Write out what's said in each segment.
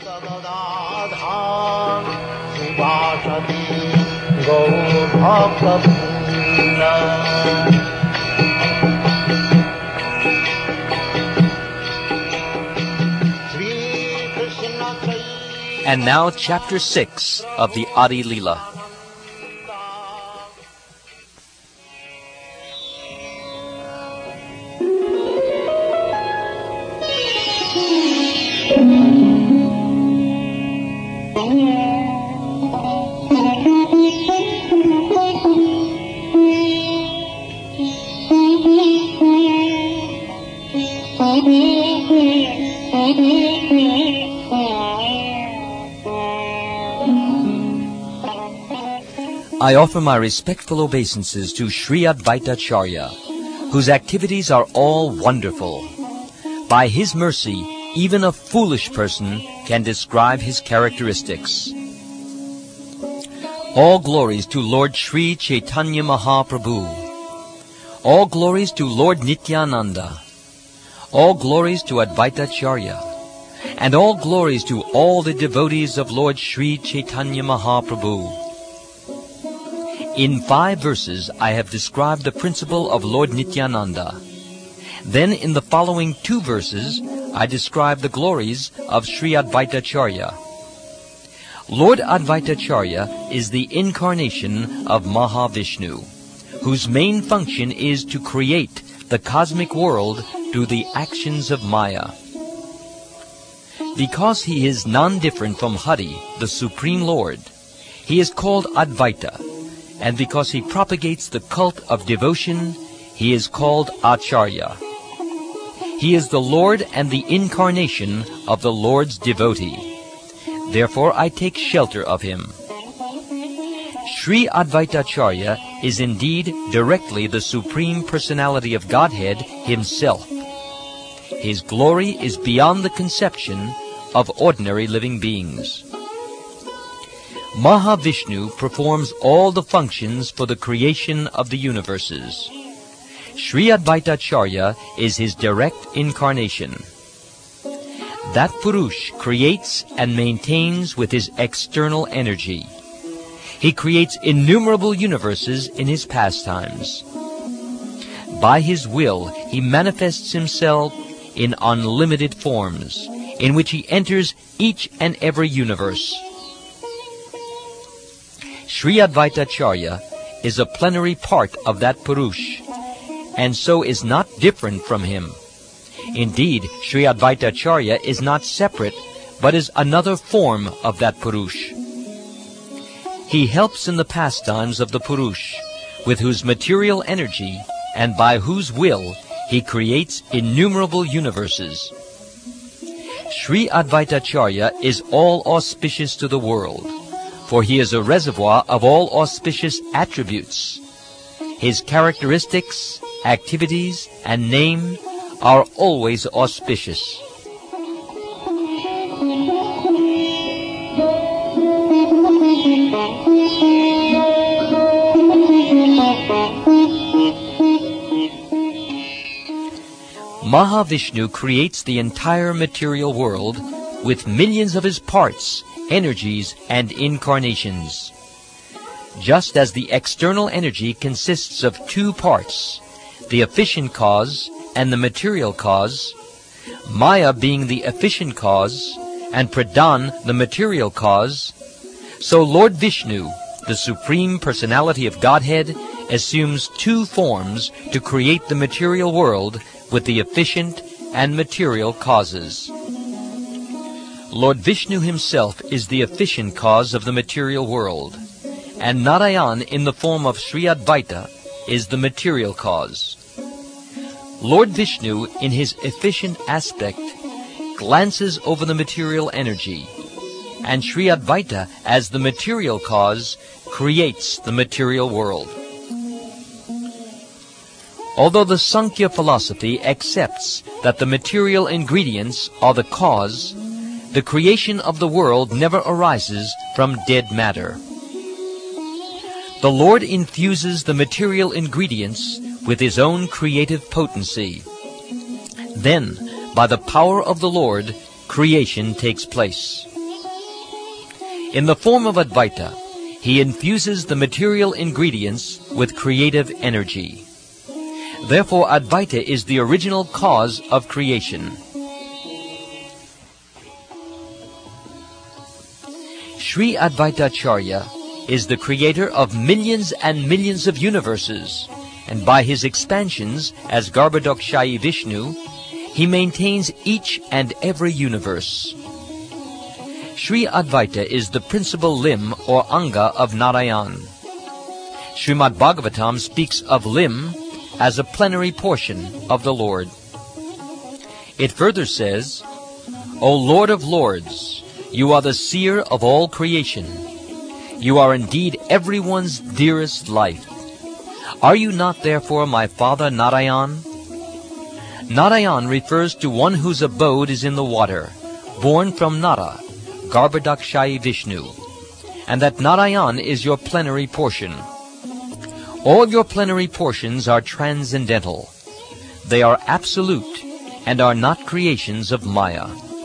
And now Chapter 6 of the Adi Leela. I offer my respectful obeisances to Sri Advaita Acharya, whose activities are all wonderful. By his mercy, even a foolish person can describe his characteristics. All glories to Lord Sri Chaitanya Mahaprabhu. All glories to Lord Nityananda. All glories to Advaita Acharya. And all glories to all the devotees of Lord Sri Chaitanya Mahaprabhu. In 5 verses, I have described the principle of Lord Nityananda. Then in the following 2 verses, I describe the glories of Sri Advaita Acharya. Lord Advaita Acharya is the incarnation of Mahavishnu, whose main function is to create the cosmic world through the actions of Maya. Because he is non-different from Hari, the Supreme Lord, he is called Advaita. And because he propagates the cult of devotion, he is called Acharya. He is the Lord and the incarnation of the Lord's devotee. Therefore I take shelter of him. Sri Advaita Acharya is indeed directly the Supreme Personality of Godhead himself. His glory is beyond the conception of ordinary living beings. Mahavishnu performs all the functions for the creation of the universes. Sri Advaita Acharya is his direct incarnation. That Purush creates and maintains with his external energy. He creates innumerable universes in his pastimes. By his will, he manifests himself in unlimited forms, in which he enters each and every universe. Sri Advaita Acharya is a plenary part of that Purush, and so is not different from him. Indeed, Sri Advaita Acharya is not separate, but is another form of that Purush. He helps in the pastimes of the Purush, with whose material energy and by whose will he creates innumerable universes. Sri Advaita Acharya is all auspicious to the world, for he is a reservoir of all auspicious attributes. His characteristics, activities, and name are always auspicious. Mahavishnu creates the entire material world with millions of his parts, energies, and incarnations. Just as the external energy consists of 2 parts, the efficient cause and the material cause, Maya being the efficient cause and Pradhan the material cause, so Lord Vishnu, the Supreme Personality of Godhead, assumes 2 forms to create the material world with the efficient and material causes. Lord Vishnu himself is the efficient cause of the material world, and Narayan in the form of Sri Advaita is the material cause. Lord Vishnu, in his efficient aspect, glances over the material energy, and Sri Advaita, as the material cause, creates the material world. Although the Sankhya philosophy accepts that the material ingredients are the cause, the creation of the world never arises from dead matter. The Lord infuses the material ingredients with his own creative potency. Then, by the power of the Lord, creation takes place. In the form of Advaita, he infuses the material ingredients with creative energy. Therefore, Advaita is the original cause of creation. Sri Advaita Acharya is the creator of millions and millions of universes, and by his expansions as Garbhodakshayi Vishnu, he maintains each and every universe. Sri Advaita is the principal limb or anga of Narayan. Srimad Bhagavatam speaks of limb as a plenary portion of the Lord. It further says, O Lord of Lords, you are the seer of all creation. You are indeed everyone's dearest life. Are you not therefore my father Narayan? Narayan refers to one whose abode is in the water, born from Nara, Garbhodakshayi Vishnu, and that Narayan is your plenary portion. All your plenary portions are transcendental. They are absolute and are not creations of Maya.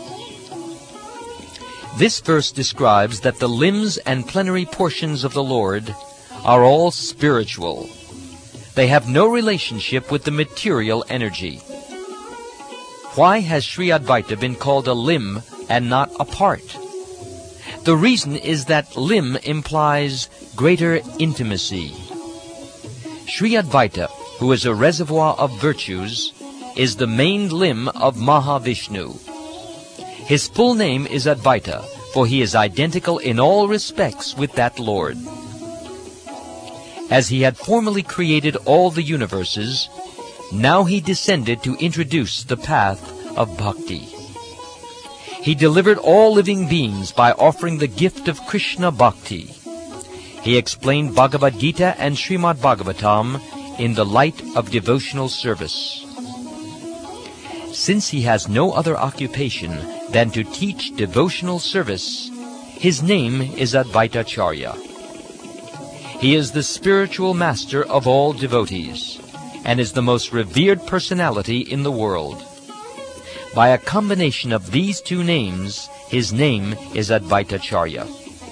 This verse describes that the limbs and plenary portions of the Lord are all spiritual. They have no relationship with the material energy. Why has Sri Advaita been called a limb and not a part? The reason is that limb implies greater intimacy. Sri Advaita, who is a reservoir of virtues, is the main limb of Mahavishnu. His full name is Advaita, for he is identical in all respects with that Lord. As he had formerly created all the universes, now he descended to introduce the path of bhakti. He delivered all living beings by offering the gift of Krishna Bhakti. He explained Bhagavad Gita and Srimad Bhagavatam in the light of devotional service. Since he has no other occupation than to teach devotional service, his name is Advaita Acharya. He is the spiritual master of all devotees, and is the most revered personality in the world. By a combination of these two names, his name is Advaita Acharya.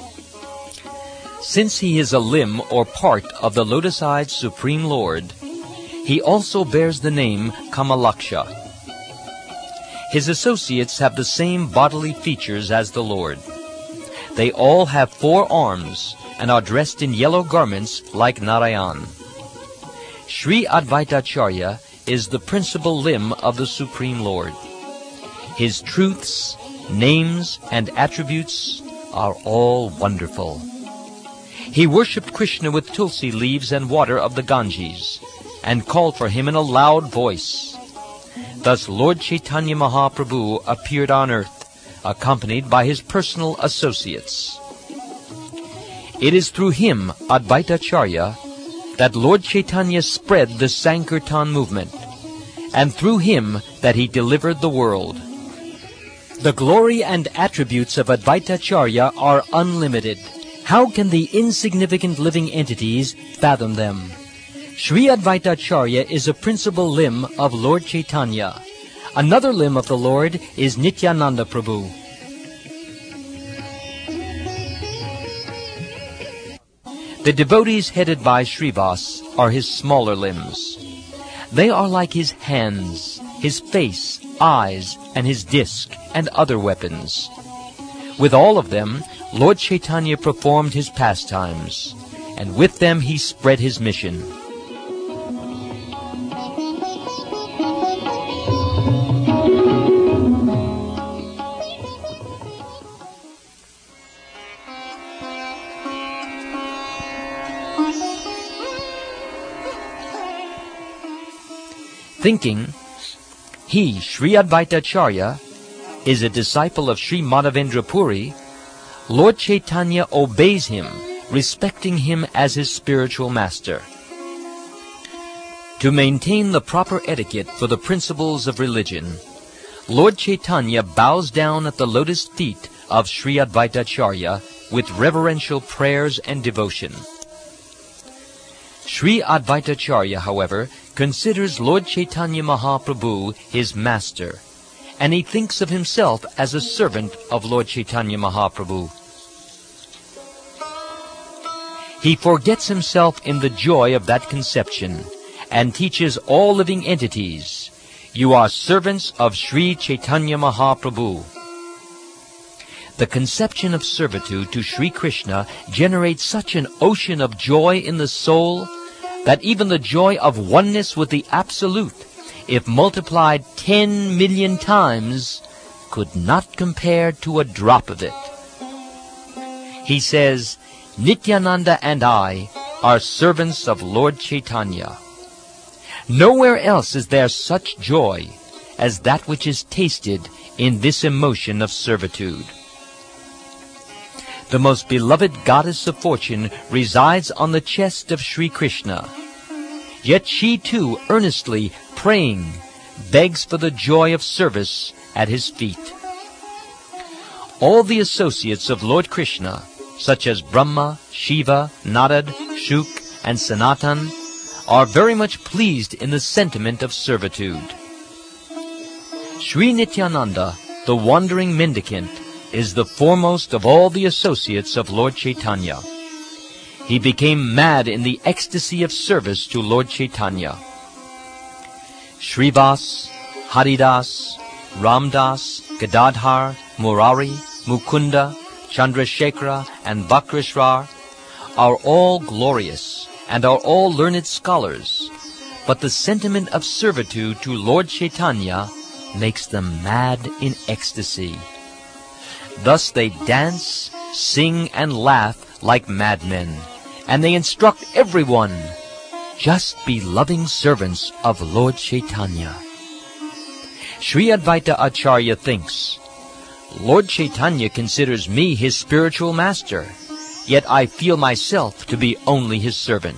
Since he is a limb or part of the lotus-eyed Supreme Lord, he also bears the name Kamalaksha. His associates have the same bodily features as the Lord. They all have 4 arms and are dressed in yellow garments like Narayan. Sri Advaita Acharya is the principal limb of the Supreme Lord. His truths, names, and attributes are all wonderful. He worshipped Krishna with tulsi leaves and water of the Ganges, and called for him in a loud voice. Thus Lord Chaitanya Mahaprabhu appeared on earth, accompanied by his personal associates. It is through him, Advaita Acharya, that Lord Chaitanya spread the Sankirtan movement, and through him that he delivered the world. The glory and attributes of Advaita Acharya are unlimited. How can the insignificant living entities fathom them? Sri Advaita Acharya is a principal limb of Lord Chaitanya. Another limb of the Lord is Nityananda Prabhu. The devotees headed by Srivas are his smaller limbs. They are like his hands, his face, eyes, and his disc, and other weapons. With all of them, Lord Chaitanya performed his pastimes, and with them he spread his mission. Thinking he, Sri Advaita Acharya, is a disciple of Sri Madhavendra Puri, Lord Chaitanya obeys him, respecting him as his spiritual master. To maintain the proper etiquette for the principles of religion, Lord Chaitanya bows down at the lotus feet of Sri Advaita Acharya with reverential prayers and devotion. Sri Advaita Acharya, however, considers Lord Chaitanya Mahaprabhu his master, and he thinks of himself as a servant of Lord Chaitanya Mahaprabhu. he forgets himself in the joy of that conception and teaches all living entities, "You are servants of Sri Chaitanya Mahaprabhu." The conception of servitude to Sri Krishna generates such an ocean of joy in the soul that even the joy of oneness with the Absolute, if multiplied 10 million times, could not compare to a drop of it. He says, "Nityananda and I are servants of Lord Chaitanya." Nowhere else is there such joy as that which is tasted in this emotion of servitude. The most beloved goddess of fortune resides on the chest of Sri Krishna. Yet she too, earnestly praying, begs for the joy of service at his feet. All the associates of Lord Krishna, such as Brahma, Shiva, Narad, Shuk, and Sanatan, are very much pleased in the sentiment of servitude. Sri Nityananda, the wandering mendicant, is the foremost of all the associates of Lord Chaitanya. He became mad in the ecstasy of service to Lord Chaitanya. Srivas, Haridas, Ramdas, Gadadhar, Murari, Mukunda, Chandrasekhara, and Bakrishrar are all glorious and are all learned scholars, but the sentiment of servitude to Lord Chaitanya makes them mad in ecstasy. Thus they dance, sing, and laugh like madmen, and they instruct everyone, "Just be loving servants of Lord Chaitanya." Sri Advaita Acharya thinks, "Lord Chaitanya considers me his spiritual master, yet I feel myself to be only his servant."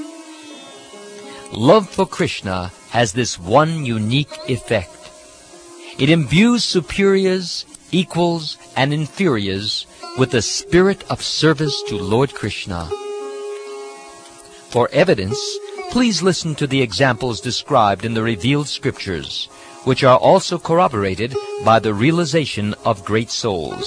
Love for Krishna has this one unique effect. It imbues superiors, equals, and inferiors with the spirit of service to Lord Krishna. For evidence, please listen to the examples described in the revealed scriptures, which are also corroborated by the realization of great souls.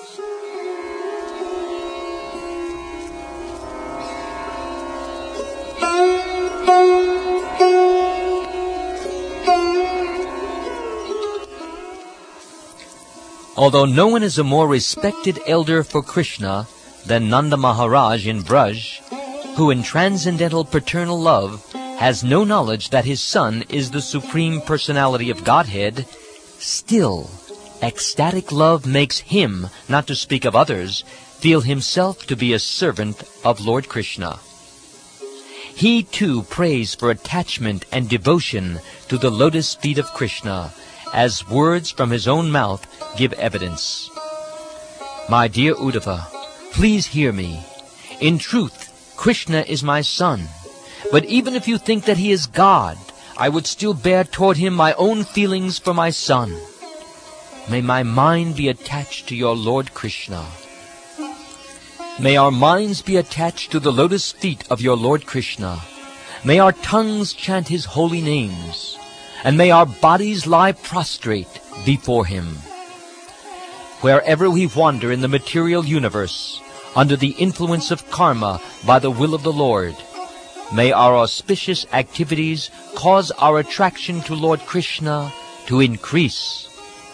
Although no one is a more respected elder for Krishna than Nanda Maharaj in Braj, who in transcendental paternal love has no knowledge that his son is the Supreme Personality of Godhead, still ecstatic love makes him, not to speak of others, feel himself to be a servant of Lord Krishna. He too prays for attachment and devotion to the lotus feet of Krishna, as words from his own mouth give evidence. "My dear Uddhava, please hear me. In truth, Krishna is my son. But even if you think that he is God, I would still bear toward him my own feelings for my son. May my mind be attached to your Lord Krishna. May our minds be attached to the lotus feet of your Lord Krishna. May our tongues chant his holy names. And may our bodies lie prostrate before him. Wherever we wander in the material universe, under the influence of karma by the will of the Lord, may our auspicious activities cause our attraction to Lord Krishna to increase."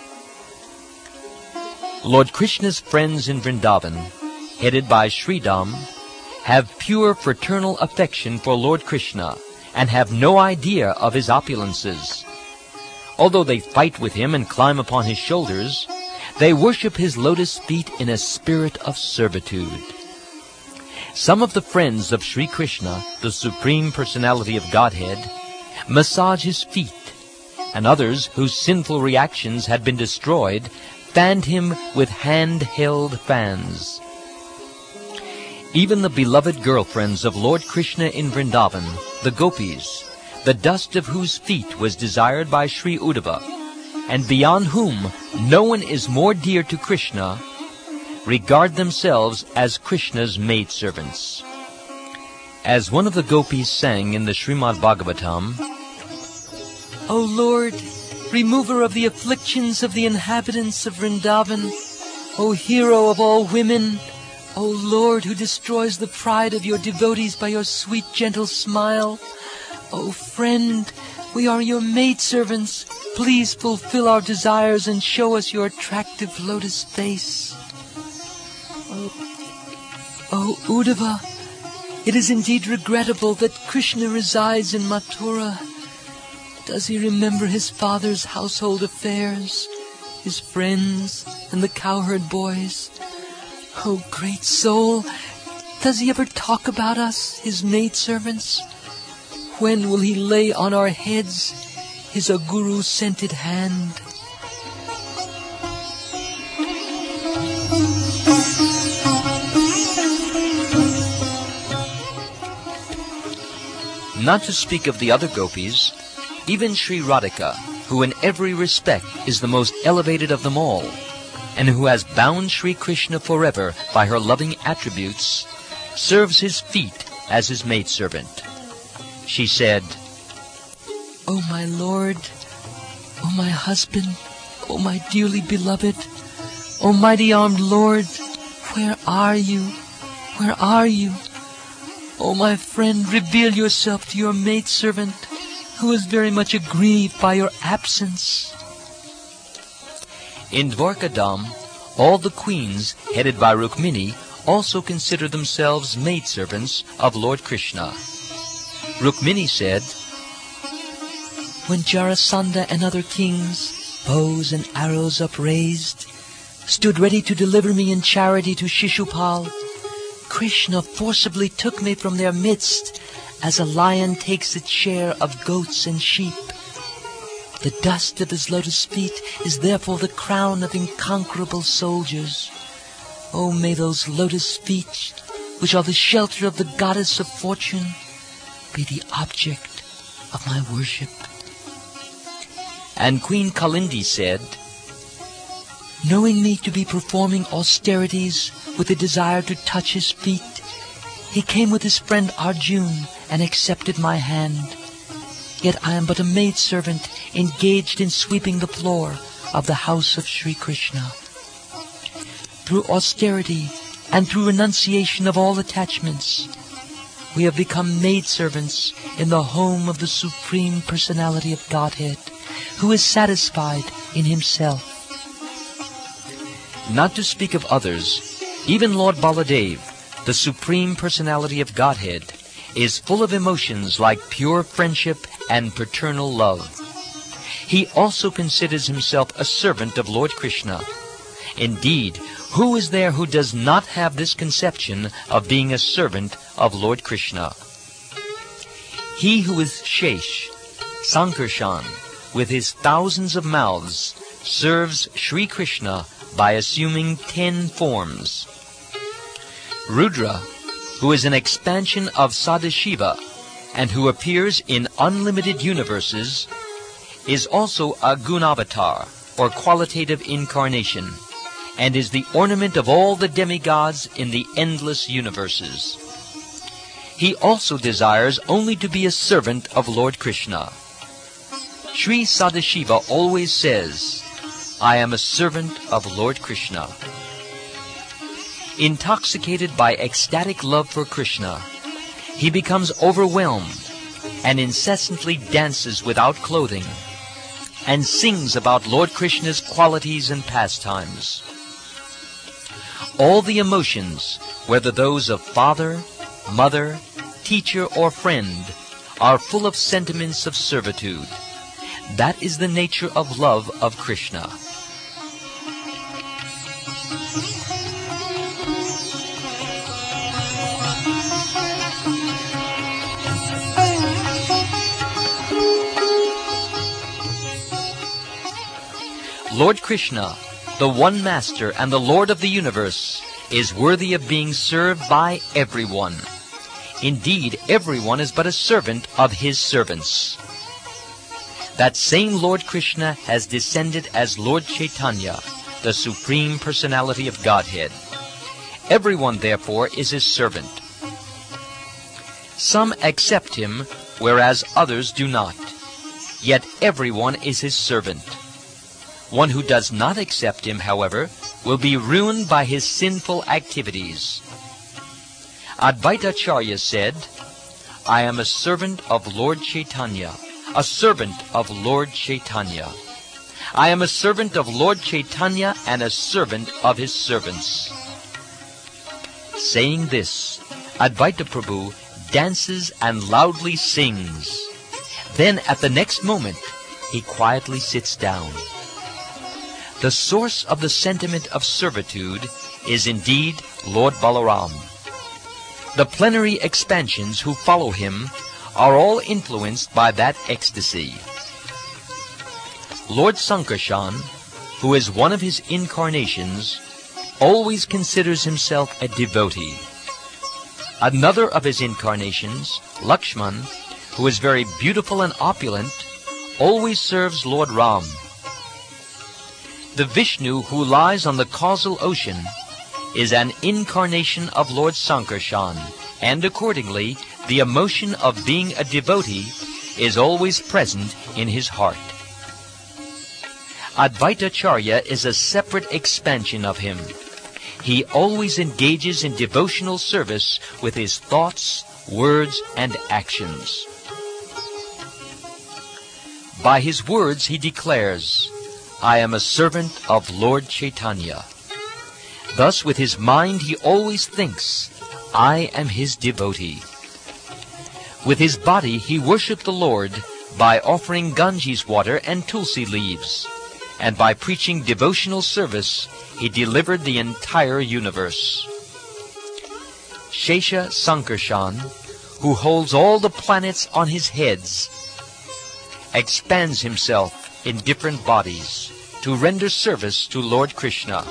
Lord Krishna's friends in Vrindavan, headed by Sridham, have pure fraternal affection for Lord Krishna and have no idea of his opulences. Although they fight with him and climb upon his shoulders, they worship his lotus feet in a spirit of servitude. Some of the friends of Sri Krishna, the Supreme Personality of Godhead, massage his feet, and others whose sinful reactions had been destroyed fanned him with hand-held fans. Even the beloved girlfriends of Lord Krishna in Vrindavan, the gopis, the dust of whose feet was desired by Sri Uddhava, and beyond whom no one is more dear to Krishna, regard themselves as Krishna's maidservants. As one of the gopis sang in the Srimad Bhagavatam, "O Lord, remover of the afflictions of the inhabitants of Vrindavan, O hero of all women, O Lord, who destroys the pride of your devotees by your sweet, gentle smile. O friend, we are your maidservants. Please fulfill our desires and show us your attractive lotus face. O Uddhava, it is indeed regrettable that Krishna resides in Mathura. Does he remember his father's household affairs, his friends, and the cowherd boys? Oh, great soul, does he ever talk about us, his maidservants? When will he lay on our heads his aguru-scented hand? Not to speak of the other gopis, even Sri Radhika, who in every respect is the most elevated of them all, and who has bound Sri Krishna forever by her loving attributes, serves his feet as his maidservant. She said, O my Lord, O my husband, O my dearly beloved, O mighty-armed Lord, where are you? Where are you? O my friend, reveal yourself to your maidservant, who is very much aggrieved by your absence. In Dwarkadam, all the queens, headed by Rukmini, also consider themselves maidservants of Lord Krishna. Rukmini said, When Jarasandha and other kings, bows and arrows upraised, stood ready to deliver me in charity to Shishupal, Krishna forcibly took me from their midst as a lion takes its share of goats and sheep. The dust of his lotus feet is therefore the crown of inconquerable soldiers. Oh, may those lotus feet, which are the shelter of the goddess of fortune, be the object of my worship. And Queen Kalindi said, Knowing me to be performing austerities with a desire to touch his feet, he came with his friend Arjun and accepted my hand. Yet I am but a maidservant engaged in sweeping the floor of the house of Sri Krishna. Through austerity and through renunciation of all attachments, we have become maidservants in the home of the Supreme Personality of Godhead, who is satisfied in himself. Not to speak of others, even Lord Baladev, the Supreme Personality of Godhead, is full of emotions like pure friendship and paternal love. He also considers himself a servant of Lord Krishna. Indeed, who is there who does not have this conception of being a servant of Lord Krishna? He who is Shesh, Sankarshan, with his thousands of mouths, serves Sri Krishna by assuming 10 forms. Rudra, who is an expansion of Sadashiva and who appears in unlimited universes, is also a Gunavatar, or qualitative incarnation, and is the ornament of all the demigods in the endless universes. He also desires only to be a servant of Lord Krishna. Sri Sadashiva always says, I am a servant of Lord Krishna. Intoxicated by ecstatic love for Krishna, he becomes overwhelmed and incessantly dances without clothing and sings about Lord Krishna's qualities and pastimes. All the emotions, whether those of father, mother, teacher, or friend, are full of sentiments of servitude. That is the nature of love of Krishna. Lord Krishna, the one Master and the Lord of the universe, is worthy of being served by everyone. Indeed, everyone is but a servant of his servants. That same Lord Krishna has descended as Lord Chaitanya, the Supreme Personality of Godhead. Everyone, therefore, is his servant. Some accept him, whereas others do not. Yet everyone is his servant. One who does not accept him, however, will be ruined by his sinful activities. Advaitacharya said, "I am a servant of Lord Chaitanya, a servant of Lord Chaitanya. I am a servant of Lord Chaitanya and a servant of his servants." Saying this, Advaita Prabhu dances and loudly sings. Then at the next moment, he quietly sits down. The source of the sentiment of servitude is indeed Lord Balaram. The plenary expansions who follow him are all influenced by that ecstasy. Lord Sankarshan, who is one of his incarnations, always considers himself a devotee. Another of his incarnations, Lakshman, who is very beautiful and opulent, always serves Lord Ram. The Vishnu who lies on the causal ocean is an incarnation of Lord Sankarshan, and accordingly, the emotion of being a devotee is always present in his heart. Advaitacharya is a separate expansion of him. He always engages in devotional service with his thoughts, words, and actions. By his words he declares, "I am a servant of Lord Chaitanya." Thus with his mind he always thinks, "I am his devotee." With his body he worshipped the Lord by offering Ganges water and tulsi leaves, and by preaching devotional service he delivered the entire universe. Shesha Sankarshan, who holds all the planets on his heads, expands himself in different bodies to render service to Lord Krishna.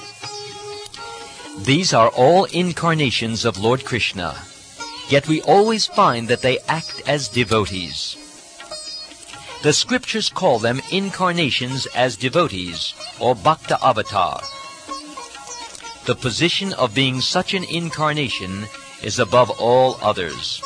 These are all incarnations of Lord Krishna, yet we always find that they act as devotees. The scriptures call them incarnations as devotees, or Bhakta Avatar. The position of being such an incarnation is above all others.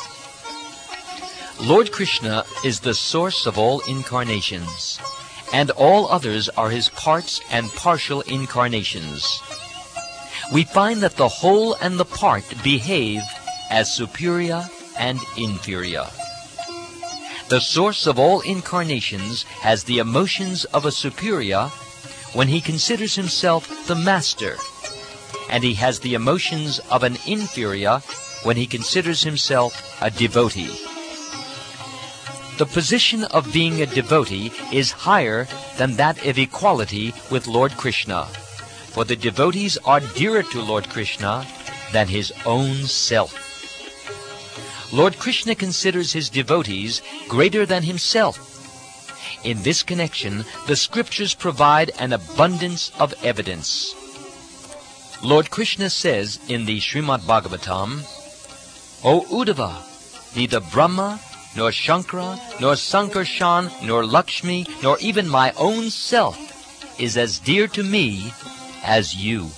Lord Krishna is the source of all incarnations, and all others are his parts and partial incarnations. We find that the whole and the part behave as superior and inferior. The source of all incarnations has the emotions of a superior when he considers himself the master, and he has the emotions of an inferior when he considers himself a devotee. The position of being a devotee is higher than that of equality with Lord Krishna, for the devotees are dearer to Lord Krishna than his own self. Lord Krishna considers his devotees greater than himself. In this connection, the scriptures provide an abundance of evidence. Lord Krishna says in the Srimad Bhagavatam, "O Uddhava, neither Brahma, nor Shankara, nor Sankarshan, nor Lakshmi, nor even my own self is as dear to me as you."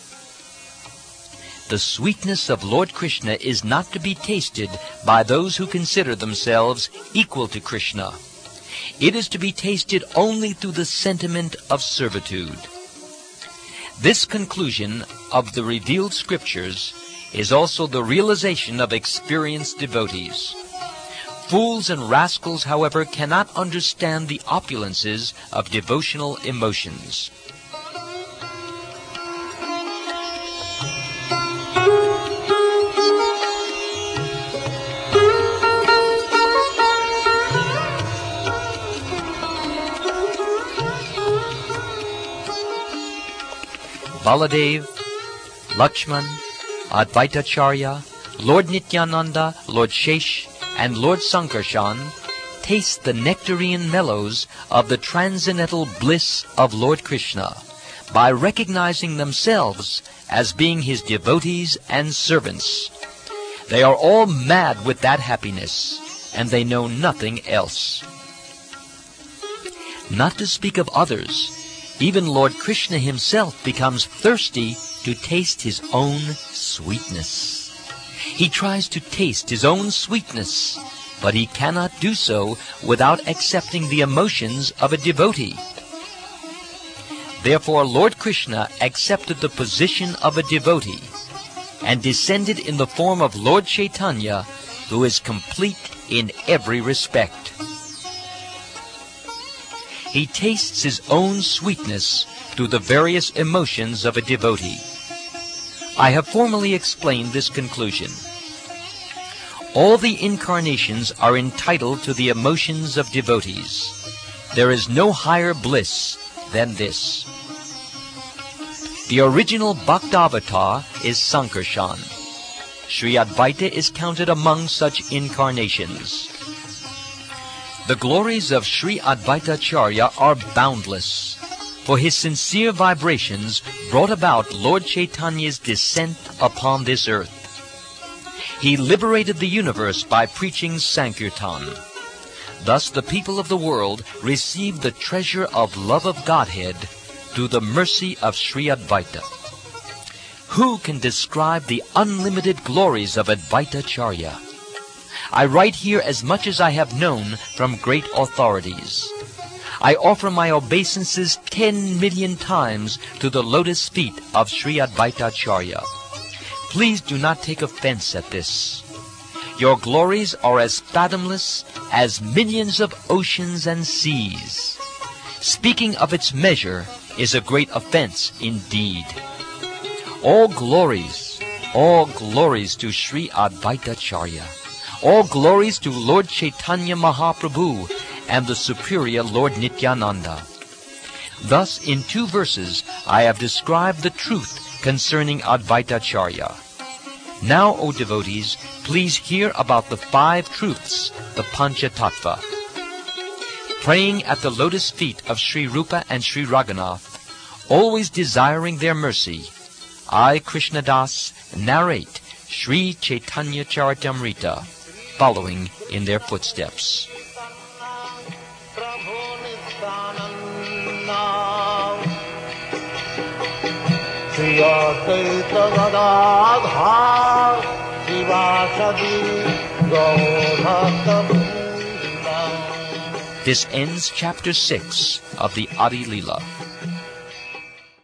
The sweetness of Lord Krishna is not to be tasted by those who consider themselves equal to Krishna. It is to be tasted only through the sentiment of servitude. This conclusion of the revealed scriptures is also the realization of experienced devotees. Fools and rascals, however, cannot understand the opulences of devotional emotions. Baladev, Lakshman, Advaitacharya, Lord Nityananda, Lord Shesh, and Lord Sankarshan taste the nectarine mellows of the transcendental bliss of Lord Krishna by recognizing themselves as being his devotees and servants. They are all mad with that happiness, and they know nothing else. Not to speak of others, even Lord Krishna himself becomes thirsty to taste his own sweetness. He tries to taste his own sweetness, but he cannot do so without accepting the emotions of a devotee. Therefore Lord Krishna accepted the position of a devotee and descended in the form of Lord Chaitanya, who is complete in every respect. He tastes his own sweetness through the various emotions of a devotee. I have formally explained this conclusion. All the incarnations are entitled to the emotions of devotees. There is no higher bliss than this. The original Bhaktavatar is Sankarshan. Sri Advaita is counted among such incarnations. The glories of Sri Advaitacharya are boundless, for his sincere vibrations brought about Lord Chaitanya's descent upon this earth. He liberated the universe by preaching Sankirtan. Thus the people of the world received the treasure of love of Godhead through the mercy of Sri Advaita. Who can describe the unlimited glories of Advaitacharya? I write here as much as I have known from great authorities. I offer my obeisances 10 million times to the lotus feet of Sri Advaitacharya. Please do not take offense at this. Your glories are as fathomless as millions of oceans and seas. Speaking of its measure is a great offense indeed. All glories to Sri Advaitacharya. All glories to Lord Chaitanya Mahaprabhu and the superior Lord Nityananda. Thus, in 2 verses, I have described the truth concerning Advaitacharya. Now, O devotees, please hear about the 5 truths, the Panchatattva. Praying at the lotus feet of Sri Rupa and Sri Raghunath, always desiring their mercy, I, Krishnadas, narrate Sri Chaitanya Charitamrita, following in their footsteps. This ends chapter 6 of the Adi Leela.